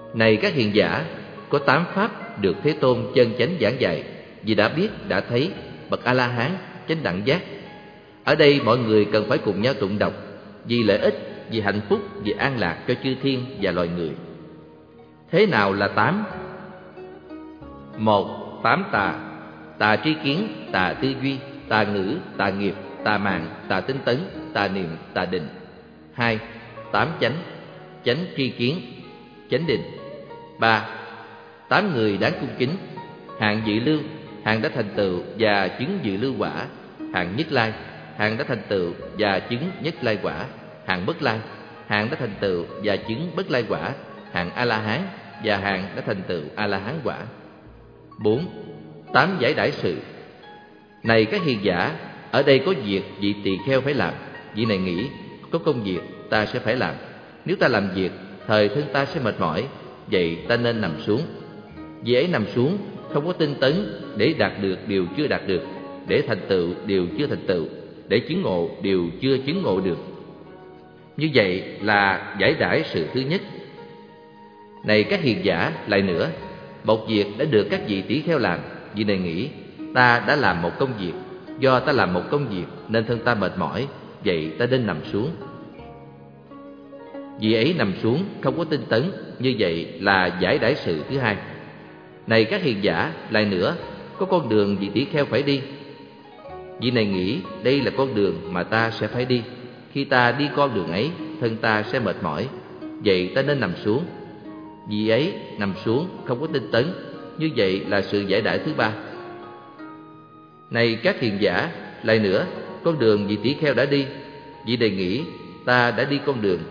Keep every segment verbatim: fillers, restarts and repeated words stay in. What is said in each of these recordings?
Này các hiền giả, có tám pháp được Thế Tôn chân chánh giảng dạy, vì đã biết, đã thấy, bậc A-la-hán, chánh đẳng giác. Ở đây mọi người cần phải cùng nhau tụng đọc, vì lợi ích, vì hạnh phúc, vì an lạc cho chư thiên và loài người. Thế nào là tám? Một, tám tà. Tà tri kiến, tà tư duy, tà ngữ, tà nghiệp, tà mạng, tà tinh tấn, tà niệm, tà định. Hai, tám chánh. Chánh tri kiến, chánh định. Ba, tám người đáng cung kính. Hạng dự lưu, hạng đã thành tựu và chứng dự lưu quả. Hạng nhất lai, hạng đã thành tựu và chứng nhất lai quả. Hạng bất lai, hạng đã thành tựu và chứng bất lai quả. Hạng A-la-hán và hạng đã thành tựu A-la-hán quả. Bốn, tám giải đãi sự. Này các hiền giả, ở đây có việc vị tỳ kheo phải làm. Vị này nghĩ, có công việc ta sẽ phải làm. Nếu ta làm việc, thời thân ta sẽ mệt mỏi, vậy ta nên nằm xuống. Vì ấy nằm xuống, không có tinh tấn, để đạt được điều chưa đạt được, để thành tựu điều chưa thành tựu, để chứng ngộ điều chưa chứng ngộ được. Như vậy là giải đãi sự thứ nhất. Này các hiền giả, lại nữa, một việc đã được các vị tỷ kheo làm. Vị này nghĩ, ta đã làm một công việc, do ta làm một công việc nên thân ta mệt mỏi, vậy ta nên nằm xuống. Vì ấy nằm xuống, không có tinh tấn, như vậy là giải đãi sự thứ hai. Này các hiền giả, lại nữa, có con đường vị tỷ kheo phải đi. Vị này nghĩ, đây là con đường mà ta sẽ phải đi. Khi ta đi con đường ấy, thân ta sẽ mệt mỏi, vậy ta nên nằm xuống. Vì ấy nằm xuống, không có tinh tấn, như vậy là sự giải đãi thứ ba. Này các hiền giả, lại nữa, con đường vị tỷ kheo đã đi. Vị này nghĩ, ta đã đi con đường.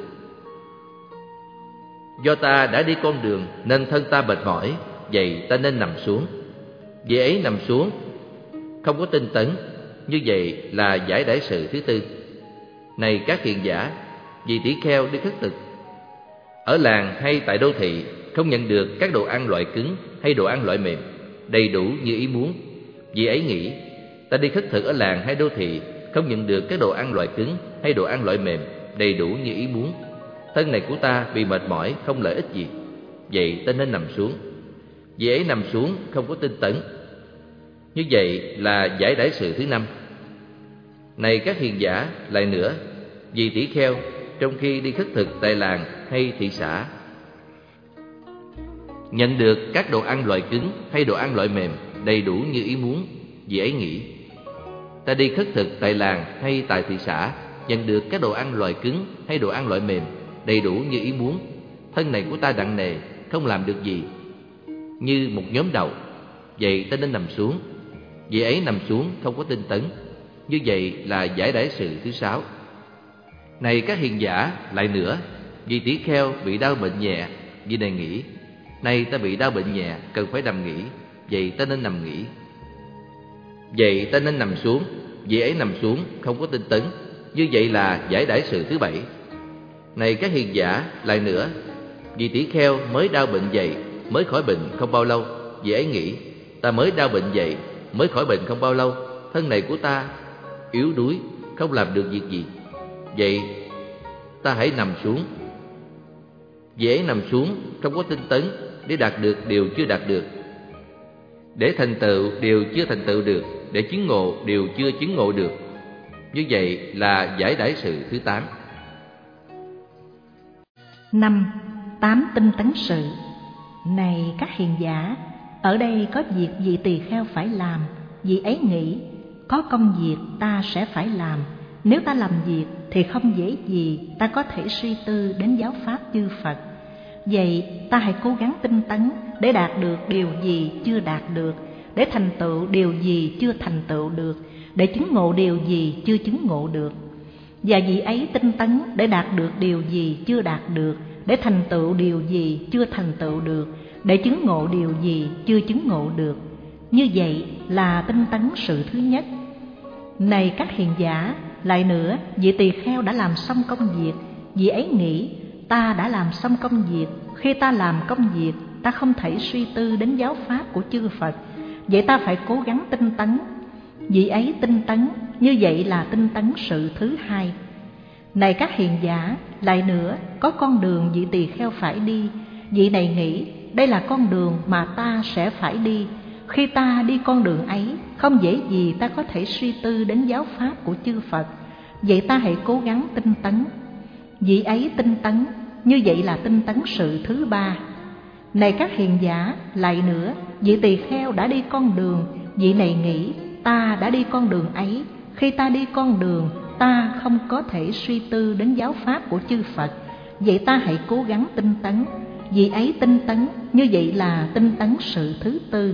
Do ta đã đi con đường nên thân ta mệt mỏi, vậy ta nên nằm xuống. Vì ấy nằm xuống, không có tinh tấn, như vậy là giải đãi sự thứ tư. Này các hiền giả, vị tỷ kheo đi khất thực. Ở làng hay tại đô thị, không nhận được các đồ ăn loại cứng hay đồ ăn loại mềm, đầy đủ như ý muốn. Vì ấy nghĩ, ta đi khất thực ở làng hay đô thị, không nhận được các đồ ăn loại cứng hay đồ ăn loại mềm, đầy đủ như ý muốn. Thân này của ta bị mệt mỏi, không lợi ích gì, vậy ta nên nằm xuống. Vì ấy nằm xuống, không có tinh tấn, như vậy là giải đãi sự thứ năm. Này các hiền giả, lại nữa, vì tỷ kheo trong khi đi khất thực tại làng hay thị xã, nhận được các đồ ăn loại cứng hay đồ ăn loại mềm, đầy đủ như ý muốn. Vì ấy nghĩ, ta đi khất thực tại làng hay tại thị xã, nhận được các đồ ăn loại cứng hay đồ ăn loại mềm, đầy đủ như ý muốn. Thân này của ta nặng nề, không làm được gì, như một nhóm đầu, vậy ta nên nằm xuống. Vì ấy nằm xuống, không có tinh tấn, như vậy là giải đãi sự thứ sáu. Này các hiền giả, lại nữa, vì tỷ kheo bị đau bệnh nhẹ. Vì này nghĩ, nay ta bị đau bệnh nhẹ, cần phải nằm nghỉ, vậy ta nên nằm nghỉ. Vậy ta nên nằm xuống. Vì ấy nằm xuống, không có tinh tấn, như vậy là giải đãi sự thứ bảy. Này các hiền giả, lại nữa, vì tỷ kheo mới đau bệnh dậy, mới khỏi bệnh không bao lâu. Vì ấy nghĩ, ta mới đau bệnh dậy, mới khỏi bệnh không bao lâu, thân này của ta yếu đuối, không làm được việc gì, vậy ta hãy nằm xuống. Vì ấy nằm xuống, không có tinh tấn, để đạt được điều chưa đạt được, để thành tựu điều chưa thành tựu được, để chứng ngộ điều chưa chứng ngộ được. Như vậy là giải đãi sự thứ tám. Năm, tám tinh tấn sự. Này các hiền giả, ở đây có việc vị tỳ kheo phải làm. Vị ấy nghĩ, có công việc ta sẽ phải làm. Nếu ta làm việc thì không dễ gì ta có thể suy tư đến giáo pháp chư Phật. Vậy ta hãy cố gắng tinh tấn để đạt được điều gì chưa đạt được, để thành tựu điều gì chưa thành tựu được, để chứng ngộ điều gì chưa chứng ngộ được. Và vị ấy tinh tấn để đạt được điều gì chưa đạt được, để thành tựu điều gì chưa thành tựu được, để chứng ngộ điều gì chưa chứng ngộ được. Như vậy là tinh tấn sự thứ nhất. Này các hiền giả, lại nữa, vị tỳ kheo đã làm xong công việc. Vị ấy nghĩ, ta đã làm xong công việc. Khi ta làm công việc, ta không thể suy tư đến giáo pháp của chư Phật, vậy ta phải cố gắng tinh tấn. Vị ấy tinh tấn, như vậy là tinh tấn sự thứ hai. Này các hiền giả, lại nữa, có con đường vị tỳ kheo phải đi. Vị này nghĩ đây là con đường mà ta sẽ phải đi. Khi ta đi con đường ấy, không dễ gì ta có thể suy tư đến giáo pháp của chư Phật. Vậy ta hãy cố gắng tinh tấn. Vị ấy tinh tấn, như vậy là tinh tấn sự thứ ba. Này các hiền giả, lại nữa, vị tỳ kheo đã đi con đường. Vị này nghĩ ta đã đi con đường ấy. Khi ta đi con đường, ta không có thể suy tư đến giáo pháp của chư Phật. Vậy ta hãy cố gắng tinh tấn. Vị ấy tinh tấn, như vậy là tinh tấn sự thứ tư.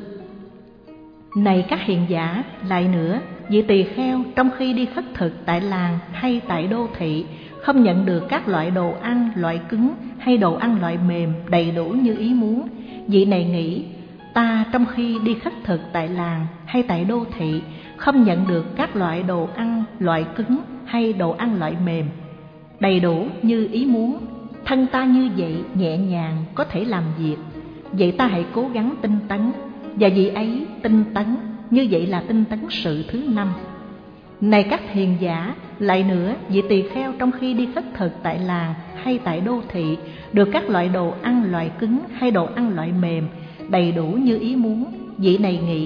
Này các hiền giả, lại nữa, vị tỳ kheo trong khi đi khất thực tại làng hay tại đô thị, không nhận được các loại đồ ăn loại cứng hay đồ ăn loại mềm đầy đủ như ý muốn. Vị này nghĩ ta trong khi đi khất thực tại làng hay tại đô thị, không nhận được các loại đồ ăn loại cứng hay đồ ăn loại mềm đầy đủ như ý muốn. Thân ta như vậy nhẹ nhàng có thể làm việc. Vậy ta hãy cố gắng tinh tấn. Và vị ấy tinh tấn, như vậy là tinh tấn sự thứ năm. Này các hiền giả, lại nữa, vị tỳ kheo trong khi đi khất thực tại làng hay tại đô thị, được các loại đồ ăn loại cứng hay đồ ăn loại mềm đầy đủ như ý muốn. Vị này nghĩ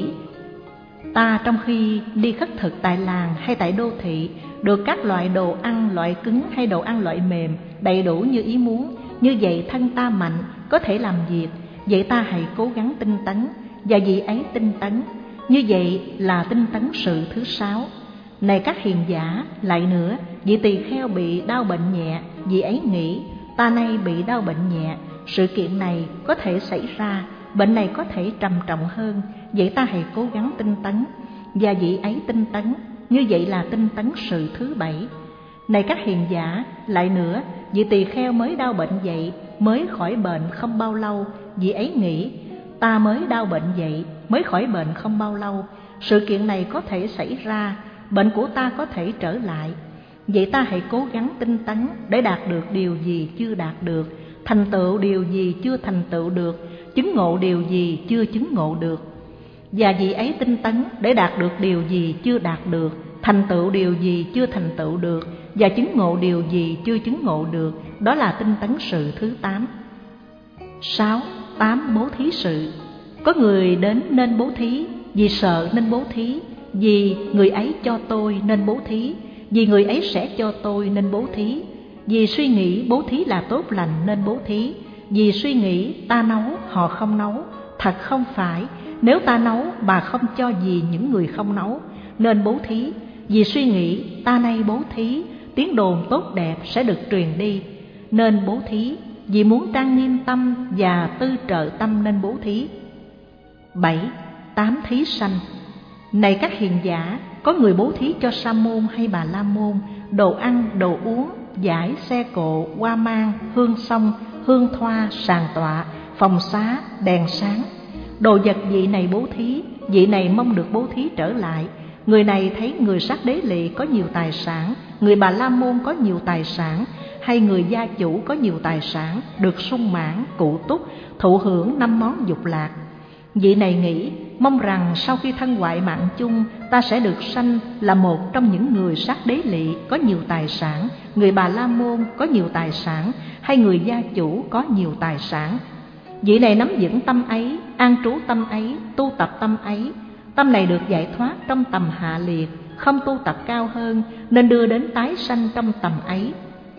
ta trong khi đi khất thực tại làng hay tại đô thị, được các loại đồ ăn loại cứng hay đồ ăn loại mềm đầy đủ như ý muốn. Như vậy thân ta mạnh, có thể làm việc. Vậy ta hãy cố gắng tinh tấn. Và vị ấy tinh tấn, như vậy là tinh tấn sự thứ sáu. Này các hiền giả, lại nữa, vị tỳ kheo bị đau bệnh nhẹ. Vị ấy nghĩ ta nay bị đau bệnh nhẹ, sự kiện này có thể xảy ra, bệnh này có thể trầm trọng hơn. Vậy ta hãy cố gắng tinh tấn. Và vị ấy tinh tấn, như vậy là tinh tấn sự thứ bảy. Này các hiền giả, lại nữa, vị tỳ kheo mới đau bệnh vậy, mới khỏi bệnh không bao lâu. Vị ấy nghĩ ta mới đau bệnh vậy, mới khỏi bệnh không bao lâu, sự kiện này có thể xảy ra, bệnh của ta có thể trở lại. Vậy ta hãy cố gắng tinh tấn để đạt được điều gì chưa đạt được, thành tựu điều gì chưa thành tựu được, chứng ngộ điều gì chưa chứng ngộ được. Và vị ấy tinh tấn để đạt được điều gì chưa đạt được, thành tựu điều gì chưa thành tựu được, và chứng ngộ điều gì chưa chứng ngộ được. Đó là tinh tấn sự thứ tám. Sáu. Tám bố thí sự. Có người đến nên bố thí, vì sợ nên bố thí, vì người ấy cho tôi nên bố thí, vì người ấy sẽ cho tôi nên bố thí, vì suy nghĩ bố thí là tốt lành nên bố thí, vì suy nghĩ ta nấu họ không nấu. Thật không phải, nếu ta nấu mà không cho gì những người không nấu nên bố thí, vì suy nghĩ ta nay bố thí, tiếng đồn tốt đẹp sẽ được truyền đi nên bố thí, vì muốn trang nghiêm tâm và tư trợ tâm nên bố thí. Bảy. Tám thí sanh. Này các hiền giả, có người bố thí cho sa môn hay bà la môn đồ ăn, đồ uống, giải, xe cộ, hoa mang, hương xông, hương thoa, sàn tọa, phòng xá, đèn sáng. Đồ vật vị này bố thí, vị này mong được bố thí trở lại. Người này thấy người sát đế lỵ có nhiều tài sản, người bà la môn có nhiều tài sản, hay người gia chủ có nhiều tài sản, được sung mãn, cụ túc, thụ hưởng năm món dục lạc. Vị này nghĩ mong rằng sau khi thân hoại mạng chung, ta sẽ được sanh là một trong những người sát đế lỵ có nhiều tài sản, người bà la môn có nhiều tài sản, hay người gia chủ có nhiều tài sản. Vị này nắm vững tâm ấy, an trú tâm ấy, tu tập tâm ấy. Tâm này được giải thoát trong tầm hạ liệt, không tu tập cao hơn, nên đưa đến tái sanh trong tầm ấy.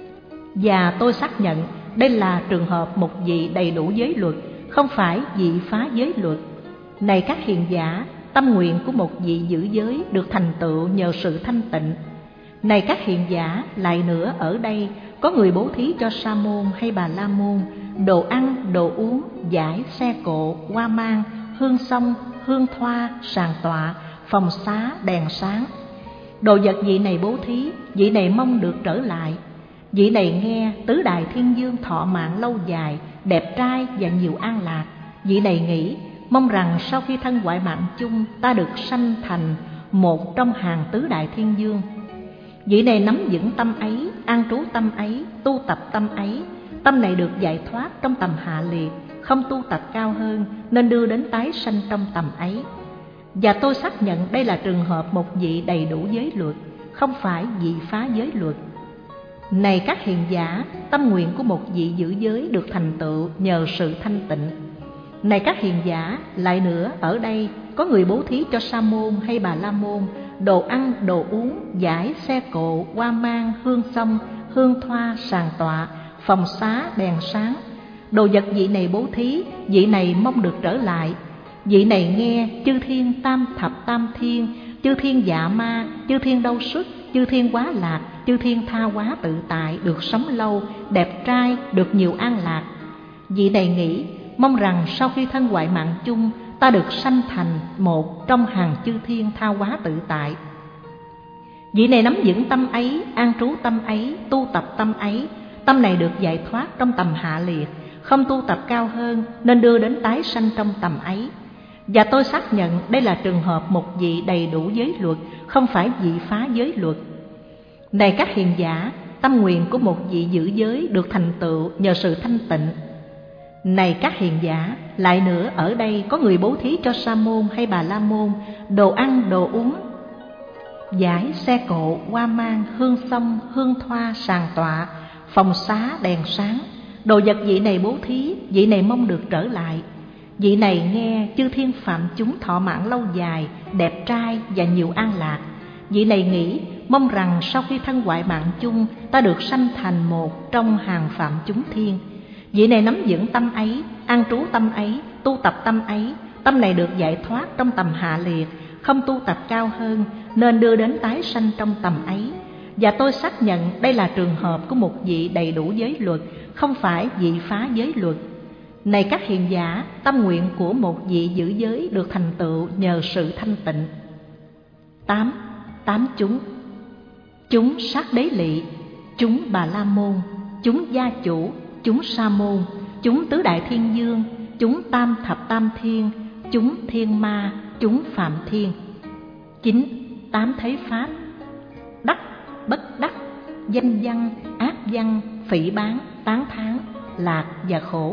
Và tôi xác nhận đây là trường hợp một vị đầy đủ giới luật, không phải vị phá giới luật. Này các hiền giả, tâm nguyện của một vị giữ giới được thành tựu nhờ sự thanh tịnh. Này các hiền giả, lại nữa, ở đây có người bố thí cho sa môn hay bà la môn đồ ăn, đồ uống, giải, xe cộ, hoa mang, hương xông, hương thoa, sàn tọa, phòng xá, đèn sáng. Đồ vật vị này bố thí, vị này mong được trở lại. Vị này nghe tứ đại thiên dương thọ mạng lâu dài, đẹp trai và nhiều an lạc. Vị này nghĩ mong rằng sau khi thân hoại mạng chung, ta được sanh thành một trong hàng tứ đại thiên dương. Vị này nắm vững tâm ấy, an trú tâm ấy, tu tập tâm ấy. Tâm này được giải thoát trong tầm hạ liệt, không tu tập cao hơn, nên đưa đến tái sanh trong tầm ấy. Và tôi xác nhận đây là trường hợp một vị đầy đủ giới luật, không phải vị phá giới luật. Này các hiền giả, tâm nguyện của một vị giữ giới được thành tựu nhờ sự thanh tịnh. Này các hiền giả, lại nữa ở đây có người bố thí cho sa môn hay bà la môn đồ ăn, đồ uống, giải, xe cộ, hoa mang, hương xông, hương thoa, sàn tọa, phòng xá, đèn sáng. Đồ vật vị này bố thí, vị này mong được trở lại. Vị này nghe chư thiên tam thập tam thiên, chư thiên dạ ma, chư thiên đâu xuất, chư thiên quá lạc, chư thiên tha hóa tự tại, được sống lâu, đẹp trai, được nhiều an lạc. Vị này nghĩ mong rằng sau khi thân hoại mạng chung, ta được sanh thành một trong hàng chư thiên tha hóa tự tại. Vị này nắm vững tâm ấy, an trú tâm ấy, tu tập tâm ấy. Tâm này được giải thoát trong tầm hạ liệt, không tu tập cao hơn nên đưa đến tái sanh trong tầm ấy. Và tôi xác nhận đây là trường hợp một vị đầy đủ giới luật, không phải vị phá giới luật. Này các hiền giả, tâm nguyện của một vị giữ giới được thành tựu nhờ sự thanh tịnh. Này các hiền giả, lại nữa ở đây có người bố thí cho sa môn hay bà la môn đồ ăn, đồ uống, giải, xe cộ, hoa mang, hương xông, hương thoa, sàn tọa, phòng xá, đèn sáng. Đồ vật vị này bố thí, vị này mong được trở lại. Vị này nghe chư thiên phạm chúng thọ mạng lâu dài, đẹp trai và nhiều an lạc. Vị này nghĩ mong rằng sau khi thân hoại mạng chung, ta được sanh thành một trong hàng phạm chúng thiên. Vị này nắm vững tâm ấy, an trú tâm ấy, tu tập tâm ấy. Tâm này được giải thoát trong tầm hạ liệt, không tu tập cao hơn nên đưa đến tái sanh trong tầm ấy. Và tôi xác nhận đây là trường hợp của một vị đầy đủ giới luật, không phải vị phá giới luật. Này các hiền giả, tâm nguyện của một vị giữ giới được thành tựu nhờ sự thanh tịnh. Tám, tám chúng. Chúng sát đế lị, chúng bà la môn, chúng gia chủ, chúng sa môn, chúng tứ đại thiên dương, chúng tam thập tam thiên, chúng thiên ma, chúng phạm thiên. Chín, tám thế pháp. Đắc, bất đắc, danh văn, ác văn, phỉ báng, tán thán, lạc và khổ.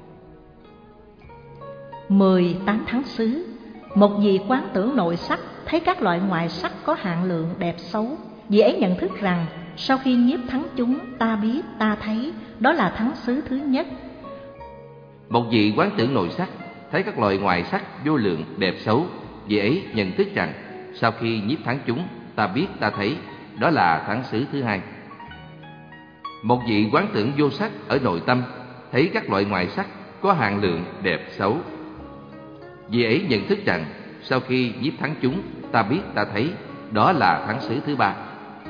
Mười, tám tháng xứ. Một vị quán tưởng nội sắc, thấy các loại ngoại sắc có hạn lượng đẹp xấu. Vị ấy nhận thức rằng sau khi nhiếp thắng chúng, ta biết, ta thấy, đó là thắng xứ thứ nhất. Một vị quán tưởng nội sắc, thấy các loại ngoại sắc vô lượng đẹp xấu. Vị ấy nhận thức rằng sau khi nhiếp thắng chúng, ta biết, ta thấy, đó là thắng xứ thứ hai. Một vị quán tưởng vô sắc ở nội tâm, thấy các loại ngoại sắc có hạn lượng đẹp xấu. Vị ấy nhận thức rằng sau khi nhiếp thắng chúng, ta biết, ta thấy, đó là thắng xứ thứ ba.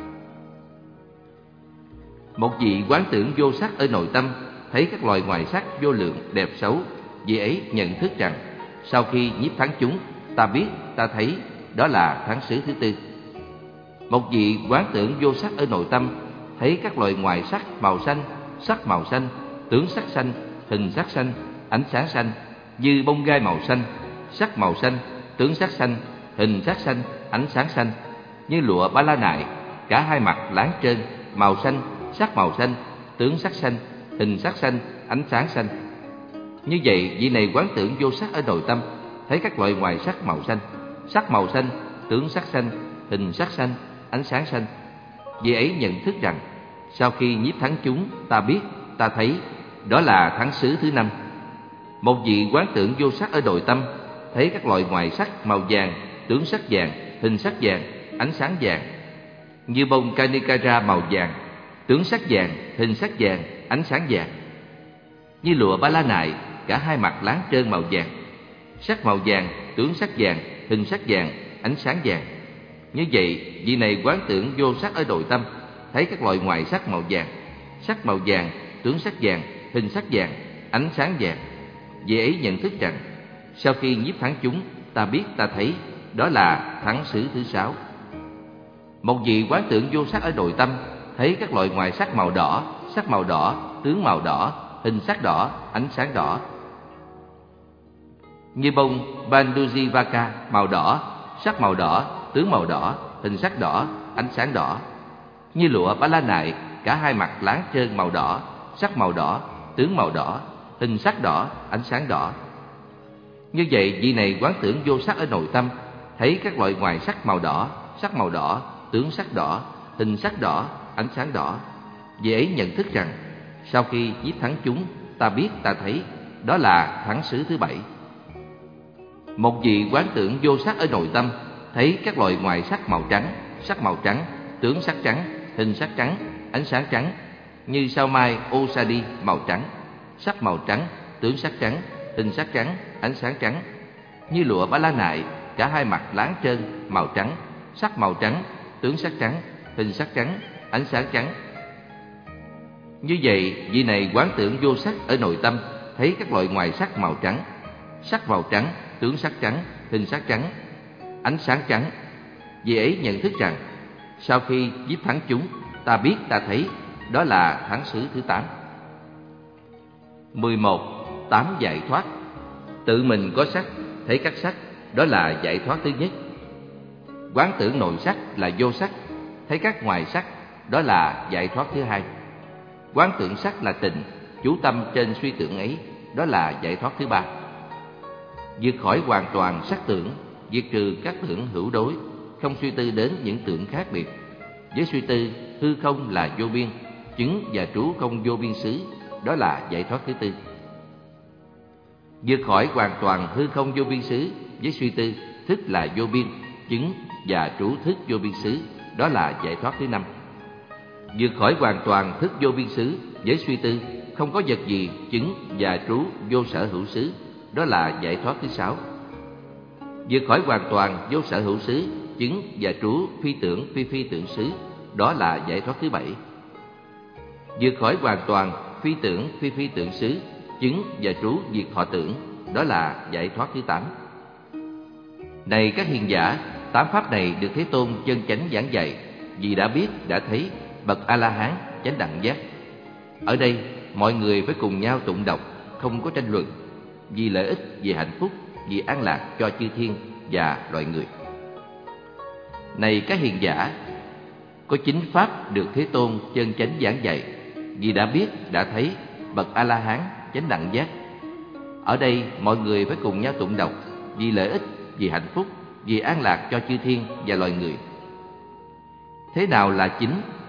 Một vị quán tưởng vô sắc ở nội tâm, thấy các loài ngoại sắc vô lượng đẹp xấu. Vị ấy nhận thức rằng sau khi nhiếp thắng chúng, ta biết, ta thấy, đó là thắng xứ thứ tư. Một vị quán tưởng vô sắc ở nội tâm, thấy các loài ngoại sắc màu xanh, sắc màu xanh, tướng sắc xanh, hình sắc xanh, ánh sáng xanh, như bông gai màu xanh, sắc màu xanh, tướng sắc xanh, hình sắc xanh, ánh sáng xanh, như lụa ba la nại, cả hai mặt láng trơn, màu xanh, sắc màu xanh, tướng sắc xanh, hình sắc xanh, ánh sáng xanh. Như vậy, vị này quán tưởng vô sắc ở nội tâm, thấy các loại ngoài sắc màu xanh, sắc màu xanh, tướng sắc xanh, hình sắc xanh, ánh sáng xanh. Vị ấy nhận thức rằng sau khi nhiếp thắng chúng, ta biết, ta thấy, đó là thắng xứ thứ năm. Một vị quán tưởng vô sắc ở nội tâm, thấy các loại ngoài sắc màu vàng, tướng sắc vàng, hình sắc vàng, ánh sáng vàng, như bông Kanikara màu vàng, tướng sắc vàng, hình sắc vàng, ánh sáng vàng, như lụa ba la nại, cả hai mặt láng trơn màu vàng, sắc màu vàng, tướng sắc vàng, hình sắc vàng, ánh sáng vàng. Như vậy, vị này quán tưởng vô sắc ở nội tâm, thấy các loại ngoại sắc màu vàng, sắc màu vàng, tướng sắc vàng, hình sắc vàng, ánh sáng vàng. Vị ấy nhận thức rằng sau khi nhiếp thắng chúng, ta biết, ta thấy, đó là thắng xứ thứ sáu. Một vị quán tưởng vô sắc ở nội tâm, thấy các loại ngoại sắc màu đỏ, sắc màu đỏ, tướng màu đỏ, hình sắc đỏ, ánh sáng đỏ, như bông Bandujivaka màu đỏ, sắc màu đỏ, tướng màu đỏ, hình sắc đỏ, ánh sáng đỏ, như lụa ba la nại, cả hai mặt láng trơn màu đỏ, sắc màu đỏ, tướng màu đỏ, hình sắc đỏ, ánh sáng đỏ. Như vậy, vị này quán tưởng vô sắc ở nội tâm, thấy các loại ngoài sắc màu đỏ, sắc màu đỏ, tướng sắc đỏ, hình sắc đỏ, ánh sáng đỏ. Vì ấy nhận thức rằng sau khi giết thắng chúng, ta biết ta thấy, đó là thắng xứ thứ bảy. Một vị quán tưởng vô sắc ở nội tâm, thấy các loại ngoài sắc màu trắng, sắc màu trắng, tướng sắc trắng, hình sắc trắng, ánh sáng trắng, như sao mai Osadi màu trắng, sắc màu trắng, tướng sắc trắng, hình sắc trắng, ánh sáng trắng, như lụa ba la nại, cả hai mặt láng trơn màu trắng, sắc màu trắng, tướng sắc trắng, hình sắc trắng, ánh sáng trắng. Như vậy, vị này quán tưởng vô sắc ở nội tâm, thấy các loại ngoài sắc màu trắng, sắc màu trắng, tướng sắc trắng, hình sắc trắng, ánh sáng trắng. Vì ấy nhận thức rằng sau khi giết thắng chúng, ta biết ta thấy, đó là thắng xứ thứ tám. mười một. Tám giải thoát. Tự mình có sắc, thấy các sắc, đó là giải thoát thứ nhất. Quán tưởng nội sắc là vô sắc, thấy các ngoài sắc, đó là giải thoát thứ hai. Quán tưởng sắc là tịnh, chú tâm trên suy tưởng ấy, đó là giải thoát thứ ba. Vượt khỏi hoàn toàn sắc tưởng, diệt trừ các tưởng hữu đối, không suy tư đến những tưởng khác biệt. Với suy tư, hư không là vô biên, chứng và trú không vô biên xứ, đó là giải thoát thứ tư. Vượt khỏi hoàn toàn hư không vô biên xứ, với suy tư, thức là vô biên, chứng và trú thức vô biên xứ, đó là giải thoát thứ năm. Vượt khỏi hoàn toàn thức vô biên xứ, với suy tư, không có vật gì chứng và trú vô sở hữu xứ, đó là giải thoát thứ sáu. Vượt khỏi hoàn toàn vô sở hữu xứ, chứng và trú phi tưởng phi phi tưởng xứ, đó là giải thoát thứ bảy. Vượt khỏi hoàn toàn phi tưởng phi phi tưởng xứ, chứng và trú diệt thọ tưởng, đó là giải thoát thứ tám. Này các hiền giả, tám pháp này được Thế Tôn chân chánh giảng dạy, vì đã biết, đã thấy, bậc A-la-hán, chánh đẳng giác. Ở đây, mọi người phải cùng nhau tụng đọc, không có tranh luận, vì lợi ích, vì hạnh phúc, vì an lạc cho chư thiên và loài người. Này các hiền giả, có chính pháp được Thế Tôn chân chánh giảng dạy, vì đã biết, đã thấy, bậc A-la-hán, chánh đẳng giác. Ở đây, mọi người phải cùng nhau tụng đọc, vì lợi ích, vì hạnh phúc, vì an lạc cho chư thiên và loài người. Thế nào là chính?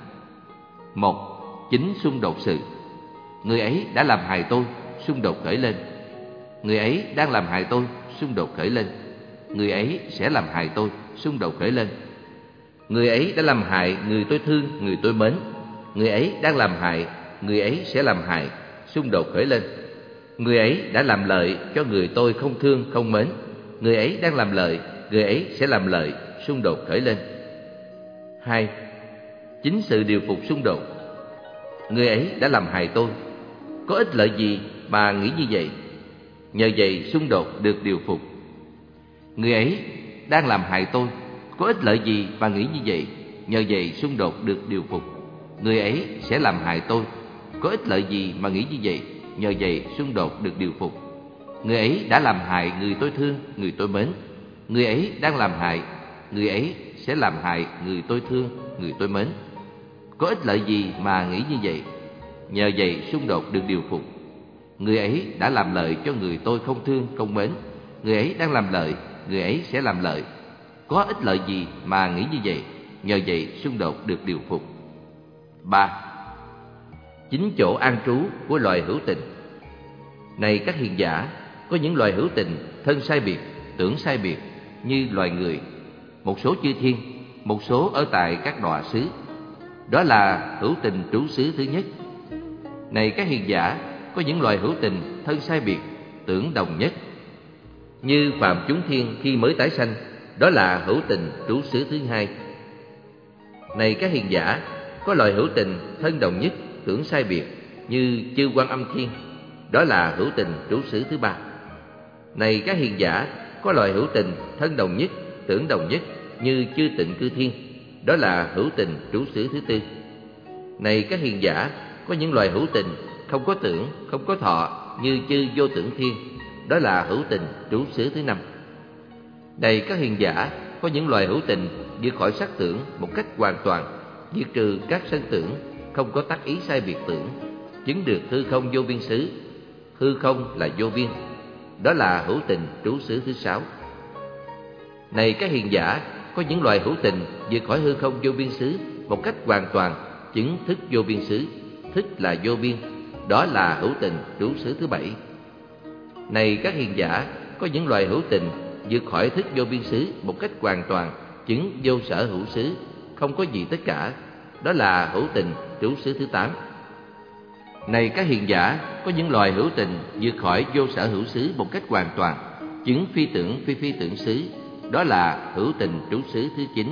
Một, chính xung đột sự. Người ấy đã làm hại tôi, xung đột khởi lên. Người ấy đang làm hại tôi, xung đột khởi lên. Người ấy sẽ làm hại tôi, xung đột khởi lên. Người ấy đã làm hại người tôi thương, người tôi mến. Người ấy đang làm hại, người ấy sẽ làm hại, xung đột khởi lên. Người ấy đã làm lợi cho người tôi không thương, không mến. Người ấy đang làm lợi, người ấy sẽ làm lợi, xung đột khởi lên. Hai, chính sự điều phục xung đột. Người ấy đã làm hại tôi, có ích lợi gì mà nghĩ như vậy? Nhờ vậy xung đột được điều phục. Người ấy đang làm hại tôi, có ích lợi gì mà nghĩ như vậy? Nhờ vậy xung đột được điều phục. Người ấy sẽ làm hại tôi, có ích lợi gì mà nghĩ như vậy? Nhờ vậy xung đột được điều phục. Người ấy đã làm hại người tôi thương, người tôi mến. Người ấy đang làm hại, người ấy sẽ làm hại người tôi thương, người tôi mến. Có ích lợi gì mà nghĩ như vậy? Nhờ vậy xung đột được điều phục. Người ấy đã làm lợi cho người tôi không thương, không mến. Người ấy đang làm lợi, người ấy sẽ làm lợi. Có ích lợi gì mà nghĩ như vậy? Nhờ vậy xung đột được điều phục. Ba, chính chỗ an trú của loài hữu tình. Này các hiền giả, có những loài hữu tình thân sai biệt, tưởng sai biệt, như loài người, một số chư thiên, một số ở tại các đọa xứ, đó là hữu tình trú xứ thứ nhất. Này các hiền giả, có những loài hữu tình thân sai biệt, tưởng đồng nhất, như phàm chúng thiên khi mới tái sanh, đó là hữu tình trú xứ thứ hai. Này các hiền giả, có loài hữu tình thân đồng nhất, tưởng sai biệt, như chư Quan Âm thiên, đó là hữu tình trú xứ thứ ba. Này các hiền giả, có loài hữu tình thân đồng nhất, tưởng đồng nhất, như chư Tịnh Cư thiên, đó là hữu tình trú xứ thứ tư. Này các hiền giả, có những loài hữu tình không có tưởng, không có thọ, như chư Vô Tưởng thiên, đó là hữu tình trú xứ thứ năm. Này các hiền giả, có những loài hữu tình vượt khỏi sắc tưởng một cách hoàn toàn, diệt trừ các sân tưởng, không có tác ý sai biệt tưởng, chứng được hư không vô biên xứ. Hư không là vô biên, đó là hữu tình trú xứ thứ sáu. Này các hiền giả, có những loài hữu tình vượt khỏi hư không vô biên xứ một cách hoàn toàn, chứng thức vô biên xứ. thích là vô biên, đó là hữu tình trú xứ thứ bảy. Này các hiền giả, có những loài hữu tình vượt khỏi thích vô biên xứ một cách hoàn toàn, chứng vô sở hữu xứ, không có gì tất cả, đó là hữu tình trú xứ thứ tám. Này các hiền giả, có những loài hữu tình vượt khỏi vô sở hữu xứ một cách hoàn toàn, chứng phi tưởng phi phi tưởng xứ, đó là hữu tình trú xứ thứ chín.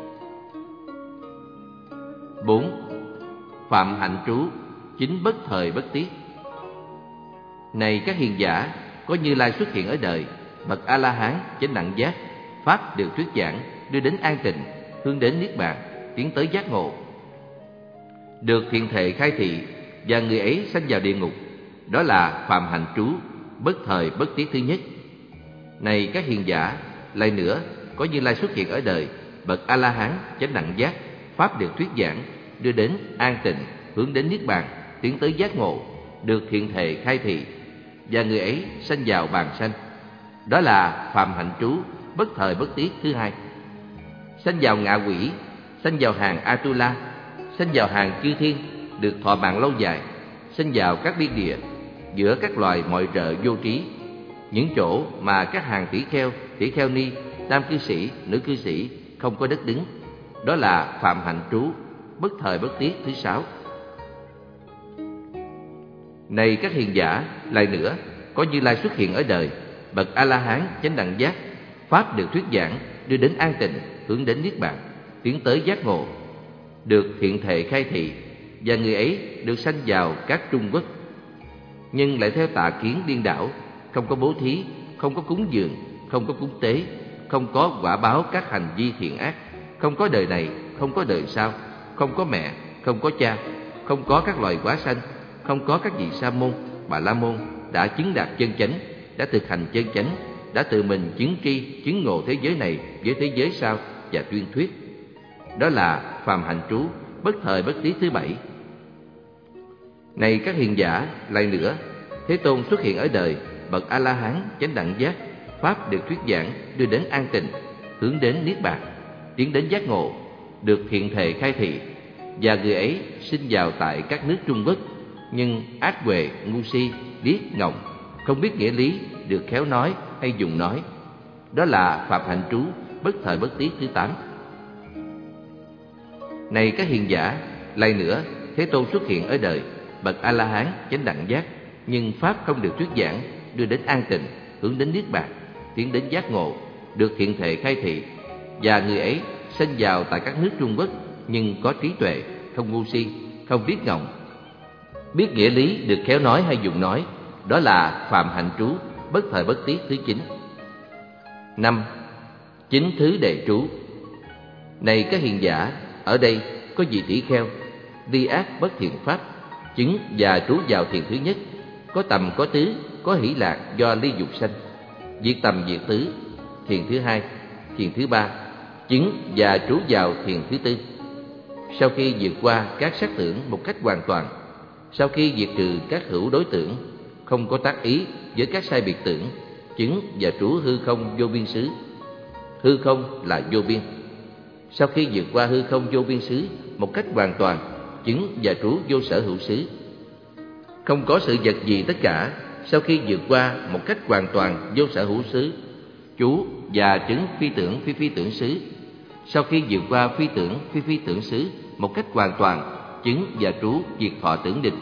Bốn. Phạm hạnh trú, chính bất thời bất tiết. Này các hiền giả, có Như Lai xuất hiện ở đời, bậc A La Hán chánh đẳng giác, pháp được thuyết giảng, đưa đến an tịnh, hướng đến niết bàn, tiến tới giác ngộ. Được thiện thệ khai thị, và người ấy sanh vào địa ngục, đó là phạm hạnh trú, bất thời bất tiết thứ nhất. Này các hiền giả, lại nữa, có Như Lai xuất hiện ở đời, bậc A La Hán chánh đẳng giác, pháp được thuyết giảng, đưa đến an tịnh, hướng đến niết bàn, tiến tới giác ngộ, được thiện thệ khai thị, và người ấy sanh vào bàn sanh, đó là phạm hạnh trú, bất thời bất tiết thứ hai. Sanh vào ngạ quỷ, sanh vào hàng Atula, sanh vào hàng chư thiên, được thọ mạng lâu dài, sanh vào các biên địa, giữa các loài mọi rợ vô trí, những chỗ mà các hàng tỷ kheo, tỷ kheo ni, nam cư sĩ, nữ cư sĩ không có đất đứng, đó là phạm hạnh trú, bất thời bất tiết thứ sáu. Này các hiền giả, lại nữa, có Như Lai xuất hiện ở đời, bậc A La Hán chánh đẳng giác, pháp được thuyết giảng, đưa đến an tịnh, hướng đến niết bàn, tiến tới giác ngộ, được thiện thệ khai thị, và người ấy được sanh vào các trung quốc, nhưng lại theo tà kiến điên đảo, không có bố thí, không có cúng dường, không có cúng tế, không có quả báo các hành vi thiện ác, không có đời này, không có đời sau, không có mẹ, không có cha, không có các loài quá sanh, không có các vị sa môn, bà la môn đã chứng đạt chân chánh, đã thực hành chân chánh, đã tự mình chứng tri, chứng ngộ thế giới này với thế giới sau và tuyên thuyết, đó là phàm hạnh trú, bất thời bất tiết thứ bảy. Này các hiền giả, lại nữa, Thế Tôn xuất hiện ở đời, bậc A La Hán chánh đẳng giác, pháp được thuyết giảng, đưa đến an tịnh, hướng đến niết bàn, tiến đến giác ngộ, được thiện thệ khai thị, và người ấy sinh vào tại các nước Trung Quốc, nhưng ác huệ, ngu si, điếc, ngọng, không biết nghĩa lý, được khéo nói hay dùng nói, đó là phạm hạnh trú, bất thời bất tiết thứ tám. Này các hiền giả, lại nữa, Thế Tôn xuất hiện ở đời, bậc A La Hán chánh đẳng giác, nhưng pháp không được thuyết giảng, đưa đến an tịnh, hướng đến niết bàn, tiến đến giác ngộ, được thiện thệ khai thị, và người ấy sinh vào tại các nước Trung Quốc, nhưng có trí tuệ, không ngu si, không biết ngọng, biết nghĩa lý, được khéo nói hay dùng nói, đó là phạm hạnh trú, bất thời bất tiết thứ chín. Năm. Chính thứ đệ trú. Này các hiền giả, ở đây có vị tỷ kheo, đi ác bất thiện pháp, chứng và trú vào thiền thứ nhất, có tầm có tứ, có hỷ lạc do ly dục sanh, diệt tầm diệt tứ, thiền thứ hai, thiền thứ ba, chứng và trú vào thiền thứ tư. Sau khi vượt qua các sắc tưởng một cách hoàn toàn, sau khi diệt trừ các hữu đối tưởng, không có tác ý với các sai biệt tưởng, chứng và trú hư không vô biên xứ. Hư không là vô biên. Sau khi vượt qua hư không vô biên xứ một cách hoàn toàn, chứng và trú vô sở hữu xứ. Không có sự vật gì tất cả. Sau khi vượt qua một cách hoàn toàn vô sở hữu xứ, trú và chứng phi tưởng phi phi tưởng xứ. Sau khi vượt qua phi tưởng phi phi tưởng xứ một cách hoàn toàn, chứng và trú diệt thọ tưởng định.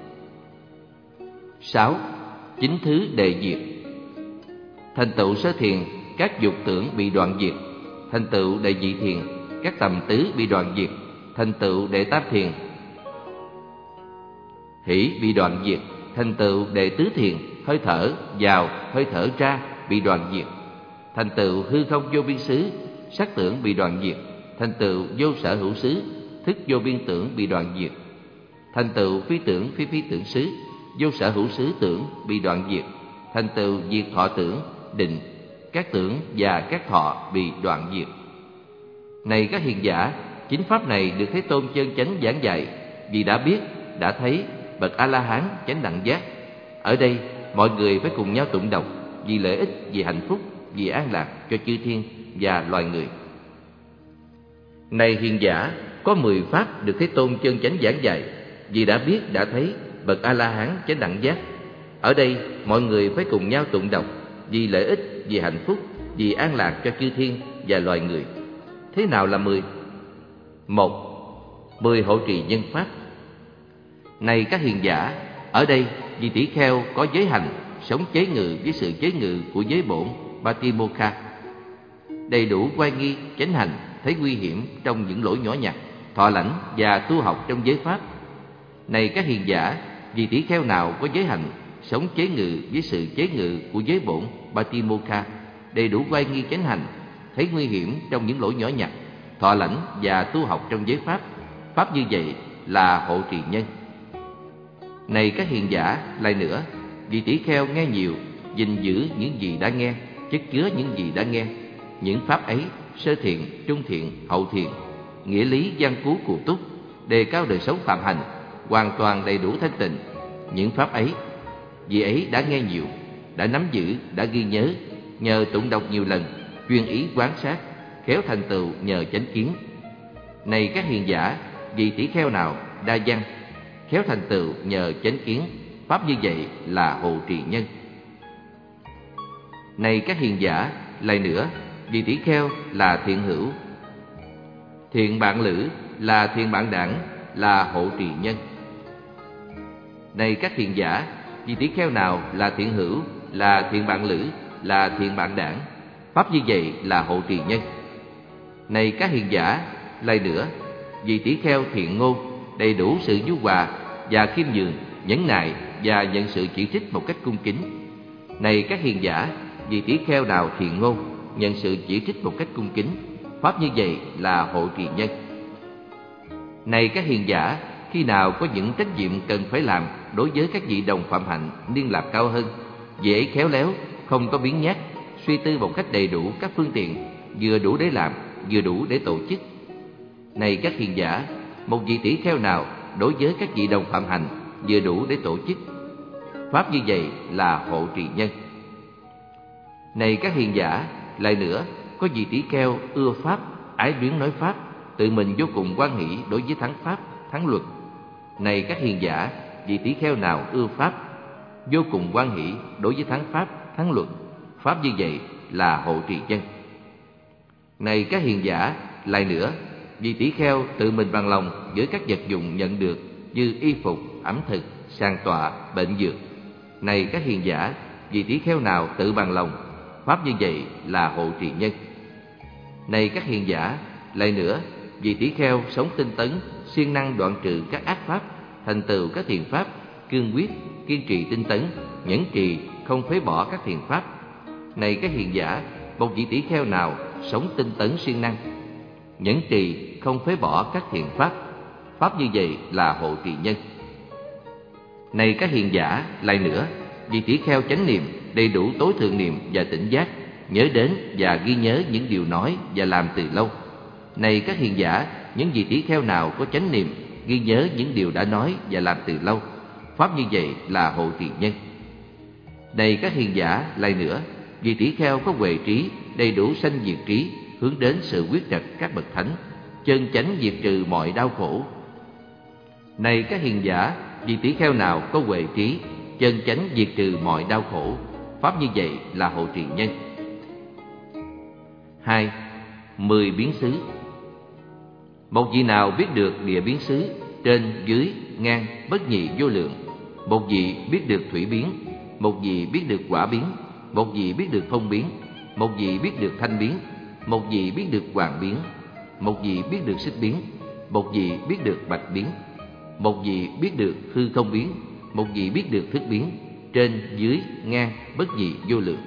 Sáu. Chính thứ đệ diệt. Thành tựu sơ thiền, các dục tưởng bị đoạn diệt. Thành tựu đệ nhị thiền, các tầm tứ bị đoạn diệt. Thành tựu đệ tam thiền, hỷ bị đoạn diệt. Thành tựu đệ tứ thiền, hơi thở vào hơi thở ra bị đoạn diệt. Thành tựu hư không vô biên xứ, sắc tưởng bị đoạn diệt. Thành tựu vô sở hữu xứ, thức vô biên tưởng bị đoạn diệt. Thành tựu phi tưởng phi phi tưởng xứ, vô sở hữu xứ tưởng bị đoạn diệt. Thành tựu diệt thọ tưởng, định, các tưởng và các thọ bị đoạn diệt. Này các hiền giả, chính pháp này được Thế Tôn chân chánh giảng dạy, vì đã biết, đã thấy bậc A La Hán chánh đẳng giác. Ở đây mọi người phải cùng nhau tụng đọc, vì lợi ích, vì hạnh phúc, vì an lạc cho chư thiên và loài người. Này hiền giả, có mười pháp được Thế Tôn chân chánh giảng dạy, vì đã biết, đã thấy, bậc A-la-hán chánh đẳng giác. Ở đây mọi người phải cùng nhau tụng đọc, vì lợi ích, vì hạnh phúc, vì an lạc cho chư thiên và loài người. Thế nào là mười? Một, mười hộ trì nhân pháp. Này các hiền giả, ở đây vì tỷ kheo có giới hành, sống chế ngự với sự chế ngự của giới bổn Patimokkha, đầy đủ oai nghi, chánh hành, thấy nguy hiểm trong những lỗi nhỏ nhặt, thọ lãnh và tu học trong giới pháp. Này các hiền giả, vì tỷ kheo nào có giới hành, sống chế ngự với sự chế ngự của giới bổn Patimokkha, đầy đủ oai nghi, chánh hành, thấy nguy hiểm trong những lỗi nhỏ nhặt, thọ lãnh và tu học trong giới pháp. Pháp như vậy là hộ trì nhân. Này các hiền giả, lại nữa, vì tỷ kheo nghe nhiều, gìn giữ những gì đã nghe, chất chứa những gì đã nghe. Những pháp ấy, sơ thiện, trung thiện, hậu thiện, nghĩa lý văn cú cụ túc, đề cao đời sống phạm hành, hoàn toàn đầy đủ thanh tịnh. Những pháp ấy, vì ấy đã nghe nhiều, đã nắm giữ, đã ghi nhớ, nhờ tụng đọc nhiều lần, chuyên ý quán sát, khéo thành tựu nhờ chánh kiến. Này các hiền giả, vì tỷ kheo nào đa văn, khéo thành tựu nhờ chánh kiến, pháp như vậy là hộ trì nhân. Này các hiền giả, lại nữa, vì tỷ kheo là thiện hữu, thiện bạn lữ là thiện bạn đảng, là hộ trì nhân. Này các hiền giả, vì tỷ kheo nào là thiện hữu, là thiện bạn lữ, là thiện bạn đảng, pháp như vậy là hộ trì nhân. Này các hiền giả, lại nữa, vì tỷ kheo thiện ngôn, đầy đủ sự nhu hòa và khiêm nhường, nhẫn nại và nhận sự chỉ trích một cách cung kính. Này các hiền giả, vì tỷ kheo nào thiện ngôn, nhận sự chỉ trích một cách cung kính, pháp như vậy là hộ trì nhân. Này các hiền giả, khi nào có những trách nhiệm cần phải làm đối với các vị đồng phạm hạnh niên lạc cao hơn, vị ấy khéo léo, không có biếng nhác, suy tư một cách đầy đủ các phương tiện, vừa đủ để làm, vừa đủ để tổ chức. Này các hiền giả, một vị tỷ kheo nào đối với các vị đồng phạm hành vừa đủ để tổ chức, pháp như vậy là hộ trì nhân. Này các hiền giả, lại nữa, có vị tỷ kheo ưa pháp, ái luyến nói pháp, tự mình vô cùng hoan hỷ đối với thắng pháp, thắng luật. Này các hiền giả, vị tỷ kheo nào ưa pháp, vô cùng hoan hỷ đối với thắng pháp, thắng luật, pháp như vậy là hộ trì nhân. Này các hiền giả, lại nữa, vì tỷ kheo tự mình bằng lòng với các vật dụng nhận được như y phục, ẩm thực, sàng tọa, bệnh dược. Này các hiền giả, vì tỷ kheo nào tự bằng lòng, pháp như vậy là hộ trì nhân. Này các hiền giả, lại nữa, vì tỷ kheo sống tinh tấn, siêng năng đoạn trừ các ác pháp, thành tựu các thiện pháp, cương quyết, kiên trì tinh tấn, nhẫn trì, không phế bỏ các thiện pháp. Này các hiền giả, một vị tỷ kheo nào sống tinh tấn siêng năng, nhẫn trì, không phế bỏ các thiện pháp, pháp như vậy là hộ trì nhân. Này các hiền giả, lại nữa, vì tỷ kheo chánh niệm, đầy đủ tối thượng niệm và tỉnh giác, nhớ đến và ghi nhớ những điều nói và làm từ lâu. Này các hiền giả, những vị tỷ kheo nào có chánh niệm, ghi nhớ những điều đã nói và làm từ lâu, pháp như vậy là hộ trì nhân. Này các hiền giả, lại nữa, vì tỷ kheo có huệ trí, đầy đủ sanh diệt trí, hướng đến sự quyết trật các bậc thánh, chân chánh diệt trừ mọi đau khổ. Này các hiền giả, vì tỷ kheo nào có huệ trí, chân chánh diệt trừ mọi đau khổ, pháp như vậy là hộ trì nhân. Hai, mười biến xứ. Một vị nào biết được địa biến xứ, trên, dưới, ngang, bất nhị, vô lượng. Một vị biết được thủy biến, một vị biết được quả biến, một vị biết được phong biến, một vị biết được thanh biến, một vị biết được hoàng biến, một vị biết được xích biến, một vị biết được bạch biến, một vị biết được hư không biến, một vị biết được thức biến, trên, dưới, ngang, bất nhị, vô lượng.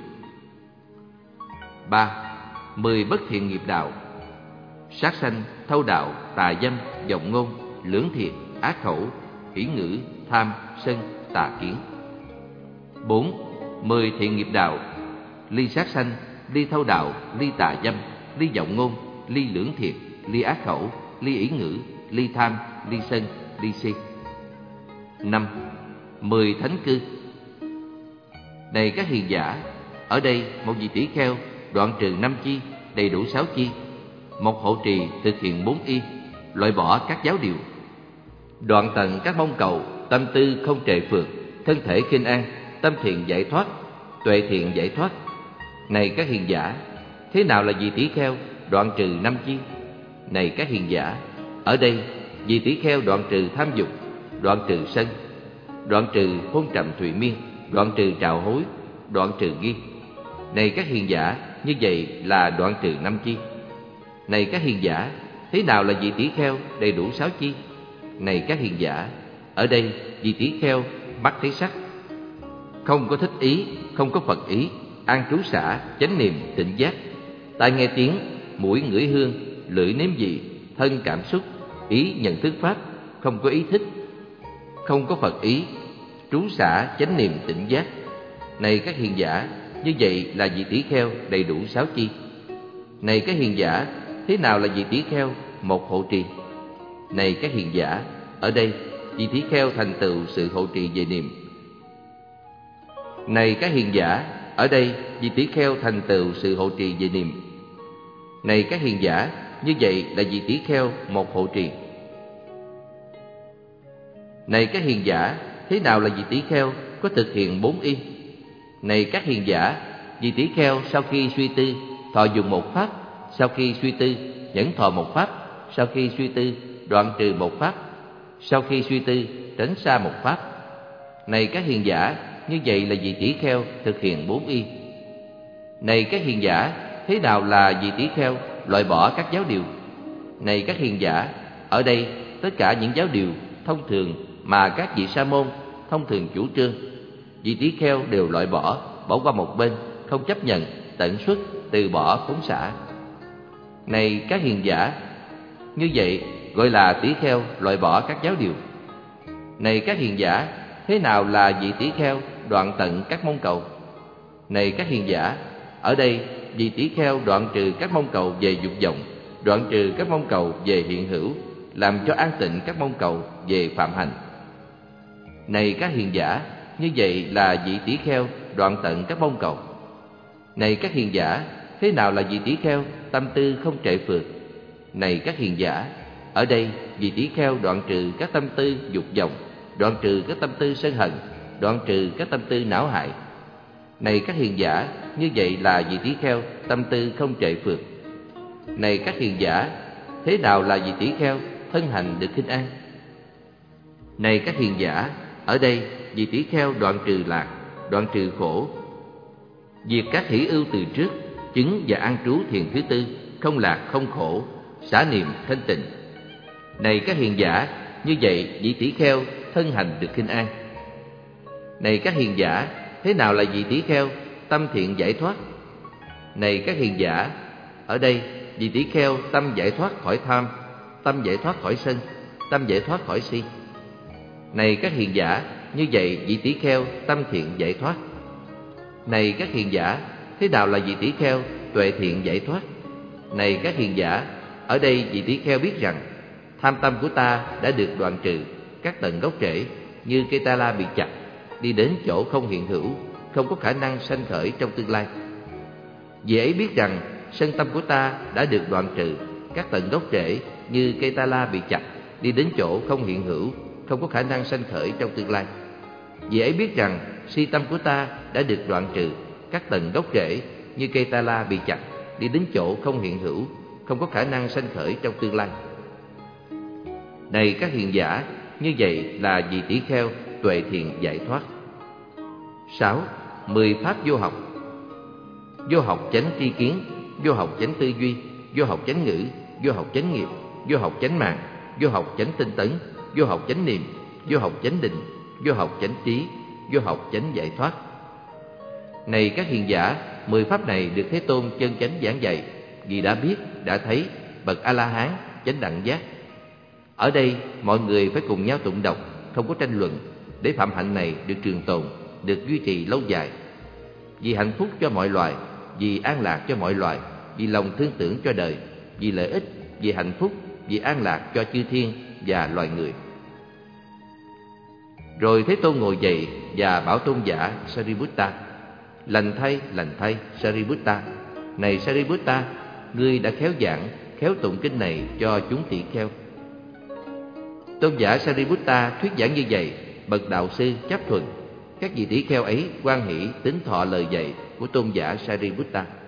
Ba, mười bất thiện nghiệp đạo: sát sanh, thâu đạo, tà dâm, vọng ngôn, lưỡng thiệt, ác khẩu, hỷ ngữ, tham, sân, tà kiến. Bốn, mười thiện nghiệp đạo: ly sát sanh, ly thâu đạo, ly tà dâm, ly vọng ngôn, ly lưỡng thiệt, ly ác khẩu, ly ỷ ngữ, ly tham, ly sân, ly si. Năm, mười thánh cư. Này các hiền giả, ở đây một vị tỷ kheo đoạn trừ năm chi, đầy đủ sáu chi. Một hộ trì thực hiện bốn y, loại bỏ các giáo điều. đoạn tận các mong cầu, tâm tư không trệ phượt, thân thể khinh an, tâm thiện giải thoát, tuệ thiện giải thoát. Này các hiền giả, thế nào là vị tỷ kheo đoạn trừ năm chi? Này các hiền giả, ở đây vị tỷ kheo đoạn trừ tham dục, đoạn trừ sân, đoạn trừ hôn trầm thụy miên, đoạn trừ trạo hối, đoạn trừ nghi. Này các hiền giả, như vậy là đoạn trừ năm chi? Này các hiền giả, thế nào là vị tỷ kheo đầy đủ sáu chi? Này các hiền giả, ở đây vị tỷ kheo mắt thấy sắc, không có thích ý, không có Phật ý, an trú xả, chánh niệm, tỉnh giác, tai nghe tiếng, mũi ngửi hương, lưỡi nếm vị, thân cảm xúc, ý nhận thức pháp, không có ý thích, không có Phật ý, trú xả, chánh niệm, tỉnh giác. Này các hiền giả, như vậy là vị tỷ kheo đầy đủ sáu chi. Này các hiền giả, thế nào là vị tỷ kheo một hộ trì? Này các hiền giả, ở đây vị tỷ kheo thành tựu sự hộ trì về niệm. Này các hiền giả, ở đây vị tỷ kheo thành tựu sự hộ trì về niệm. Này các hiền giả, như vậy là vị tỷ kheo một hộ trì. Này các hiền giả, thế nào là vị tỷ kheo có thực hiện bốn y? Này các hiền giả, vị tỷ kheo sau khi suy tư thọ dùng một pháp, sau khi suy tư nhẫn thọ một pháp, sau khi suy tư đoạn trừ một pháp, sau khi suy tư tránh xa một pháp. Này các hiền giả, như vậy là vị tỷ kheo thực hiện bốn y. Này các hiền giả, thế nào là vị tỷ kheo loại bỏ các giáo điều? Này các hiền giả, ở đây tất cả những giáo điều thông thường mà các vị sa môn thông thường chủ trương, vị tỷ kheo đều loại bỏ, bỏ qua một bên, không chấp nhận, tận xuất, từ bỏ, phóng xả. Này các hiền giả, như vậy gọi là tỷ kheo loại bỏ các giáo điều. Này các hiền giả, thế nào là vị tỷ kheo đoạn tận các mong cầu? Này các hiền giả, ở đây vị tỷ kheo đoạn trừ các mong cầu về dục vọng, đoạn trừ các mong cầu về hiện hữu, làm cho an tịnh các mong cầu về phạm hành. Này các hiền giả, như vậy là vị tỷ kheo đoạn tận các mong cầu. Này các hiền giả, thế nào là vị tỷ kheo tâm tư không trệ phượt? Này các hiền giả, ở đây vị tỷ kheo đoạn trừ các tâm tư dục vọng, đoạn trừ các tâm tư sân hận, đoạn trừ các tâm tư não hại. Này các hiền giả, như vậy là vị tỷ kheo tâm tư không trệ phượt. Này các hiền giả, thế nào là vị tỷ kheo thân hành được khinh an? Này các hiền giả, ở đây vị tỷ kheo đoạn trừ lạc, đoạn trừ khổ, diệt các hỷ ưu từ trước, chứng và an trú thiền thứ tư, không lạc không khổ, xả niệm thanh tịnh. Này các hiền giả, như vậy vị tỷ kheo thân hành được khinh an. Này các hiền giả, thế nào là vị tỷ kheo tâm thiện giải thoát? Này các hiền giả, ở đây vị tỷ kheo tâm giải thoát khỏi tham, tâm giải thoát khỏi sân, tâm giải thoát khỏi si. Này các hiền giả, như vậy vị tỷ kheo tâm thiện giải thoát. Này các hiền giả, thế nào là vị tỷ kheo tuệ thiện giải thoát? Này các hiền giả, ở đây vị tỷ kheo biết rằng tham tâm của ta đã được đoạn trừ các tận gốc rễ, như cây ta la bị chặt, đi đến chỗ không hiện hữu, không có khả năng sanh khởi trong tương lai. Vì ấy biết rằng sân tâm của ta đã được đoạn trừ các tận gốc rễ, như cây ta la bị chặt, đi đến chỗ không hiện hữu, không có khả năng sanh khởi trong tương lai. Vì ấy biết rằng si tâm của ta đã được đoạn trừ các tận gốc rễ, như cây ta la bị chặt, đi đến chỗ không hiện hữu, không có khả năng sanh khởi trong tương lai. Này các hiền giả, như vậy là vị tỷ kheo tuệ thiện giải thoát. Sáu. Mười pháp vô học. Vô học chánh tri kiến, vô học chánh tư duy, vô học chánh ngữ, vô học chánh nghiệp, vô học chánh mạng, vô học chánh tinh tấn, vô học chánh niệm, vô học chánh định, vô học chánh trí, vô học chánh giải thoát. Này các hiền giả, mười pháp này được Thế Tôn chân chánh giảng dạy, vì đã biết, đã thấy, bậc A-la-hán, chánh đẳng giác. Ở đây mọi người phải cùng nhau tụng đọc, không có tranh luận, để phạm hạnh này được trường tồn, được duy trì lâu dài. Vì hạnh phúc cho mọi loài, vì an lạc cho mọi loài, vì lòng thương tưởng cho đời, vì lợi ích, vì hạnh phúc, vì an lạc cho chư thiên và loài người. Rồi Thế Tôn ngồi dậy và bảo tôn giả Sariputta: Lành thay, lành thay Sariputta. Này Sariputta, ngươi đã khéo giảng, khéo tụng kinh này cho chúng tỷ kheo. Tôn giả Sariputta thuyết giảng như vậy, bậc đạo sư chấp thuận. Các vị tỷ kheo ấy hoan hỷ tín thọ lời dạy của tôn giả Sariputta.